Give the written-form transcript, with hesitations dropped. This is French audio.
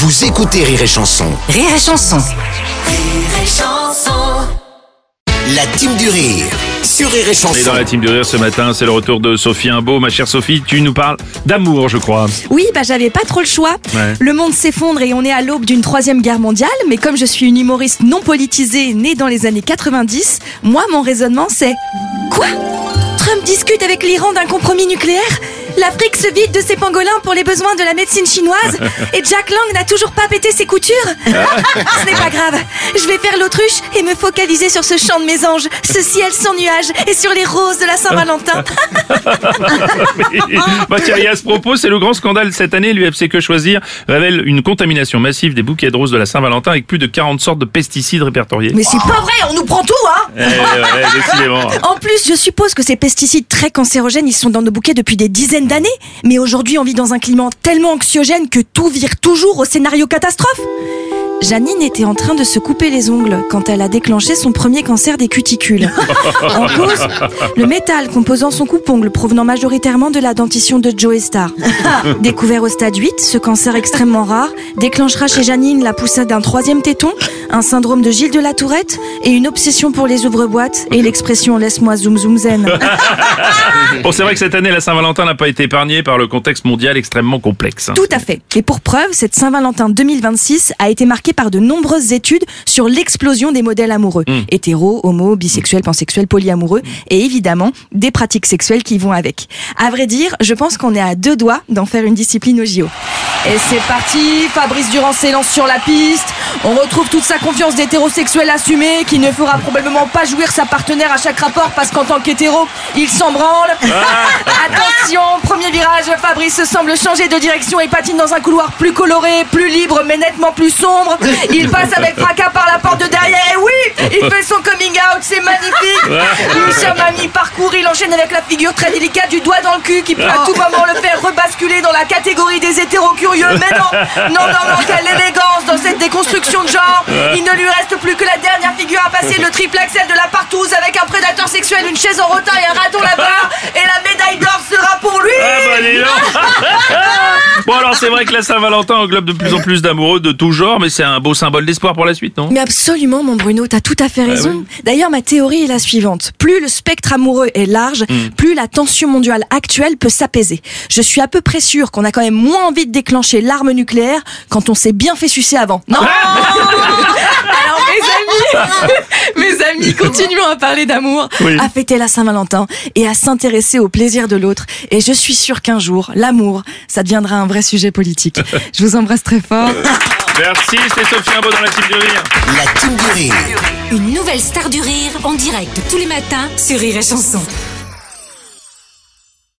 Vous écoutez Rire et Chanson. Rire et Chanson. Rire et Chanson. La team du rire sur Rire et Chanson. Et dans la team du rire ce matin, c'est le retour de Sophie Imbeau. Ma chère Sophie, tu nous parles d'amour, je crois. Oui, j'avais pas trop le choix. Ouais. Le monde s'effondre et on est à l'aube d'une 3e guerre mondiale. Mais comme je suis une humoriste non politisée née dans les années 90, moi, mon raisonnement c'est... Quoi ? Trump discute avec l'Iran d'un compromis nucléaire ? L'Afrique se vide de ses pangolins pour les besoins de la médecine chinoise et Jack Lang n'a toujours pas pété ses coutures. Ce n'est pas grave, je vais faire l'autruche et me focaliser sur ce chant de mésange, ce ciel sans nuages et sur les roses de la Saint-Valentin. Bah tiens, et à ce propos, c'est le grand scandale cette année. L'UFC Que Choisir révèle une contamination massive des bouquets de roses de la Saint-Valentin avec plus de 40 sortes de pesticides répertoriés. Mais c'est pas vrai, on nous prend tout, hein. Ouais, décidément. En plus, je suppose que ces pesticides très cancérogènes, ils sont dans nos bouquets depuis des dizaines d'années. Mais aujourd'hui, on vit dans un climat tellement anxiogène que tout vire toujours au scénario catastrophe. Janine était en train de se couper les ongles quand elle a déclenché son premier cancer des cuticules. En cause, le métal composant son coupe-ongle provenant majoritairement de la dentition de Joe Star. Découvert au stade 8, ce cancer extrêmement rare déclenchera chez Janine la poussade d'un 3e téton, un syndrome de Gilles de la Tourette et une obsession pour les ouvre-boîtes et l'expression « laisse-moi zoom zoom zen ». Bon, c'est vrai que cette année, la Saint-Valentin n'a pas été épargnée par le contexte mondial extrêmement complexe. Tout à fait. Et pour preuve, cette Saint-Valentin 2026 a été marquée par de nombreuses études sur l'explosion des modèles amoureux. Hétéros, homo, bisexuels, pansexuels, polyamoureux et évidemment des pratiques sexuelles qui vont avec. À vrai dire, je pense qu'on est à 2 doigts d'en faire une discipline au JO. Et c'est parti, Fabrice Durand s'élance sur la piste. On retrouve toute sa confiance d'hétérosexuel assumé qui ne fera probablement pas jouir sa partenaire à chaque rapport parce qu'en tant qu'hétéro, il s'en branle. Attention, premier virage, Fabrice semble changer de direction et patine dans un couloir plus coloré, plus libre mais nettement plus sombre. Il passe avec fracas par la porte de derrière et oui, il fait son coming out, c'est magnifique. Michel à mi-parcours, il enchaîne avec la figure très délicate du doigt dans le cul qui peut à tout moment le faire rebasculer dans la catégorie des hétéros curieux. Mais non, quelle élégance dans cette déconstruction de genre. Il ne lui reste plus que la dernière figure à passer, le triple axel de la partouze avec un prédateur sexuel, une chaise en rotin et un raton là-bas. Et la médaille d'or sera pour lui. Dis donc. Bon, alors c'est vrai que la Saint-Valentin englobe de plus en plus d'amoureux de tout genre, mais c'est un beau symbole d'espoir pour la suite, non ? Mais absolument, mon Bruno, t'as tout à fait raison. Oui. D'ailleurs, ma théorie est la suivante. Plus le spectre amoureux est large, plus la tension mondiale actuelle peut s'apaiser. Je suis à peu près sûr qu'on a quand même moins envie de déclencher l'arme nucléaire quand on s'est bien fait sucer avant. Non. Alors mes amis, continuons à parler d'amour, à fêter la Saint-Valentin et à s'intéresser au plaisir de l'autre. Et je suis sûre qu'un jour, l'amour, ça deviendra un vrai sujet politique. Je vous embrasse très fort. Merci, c'était Sophie Imbeau dans la team du rire. La team du rire. Une nouvelle star du rire en direct tous les matins sur Rire et Chanson.